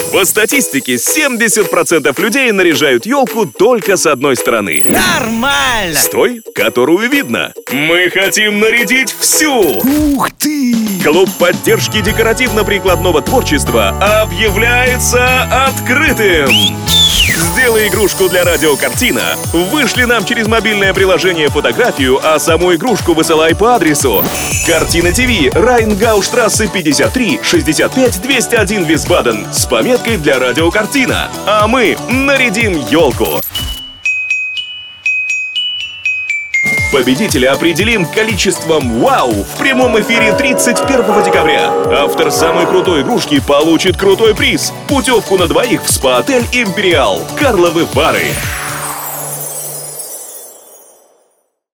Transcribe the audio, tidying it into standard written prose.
По статистике, 70% людей наряжают елку только с одной стороны. Нормально! С той, которую видно. Мы хотим нарядить всю! Ух ты! Клуб поддержки декоративно-прикладного творчества объявляется открытым! Сделай игрушку для радиокартина. Вышли нам через мобильное приложение фотографию, а саму игрушку высылай по адресу Картина ТВ, Райнгауштрассе 53, 65 201 Висбаден с пометкой для радиокартина. А мы нарядим елку. Победителя определим количеством «Вау» в прямом эфире 31 декабря. Автор самой крутой игрушки получит крутой приз — путевку на двоих в спа-отель «Империал», Карловы Вары.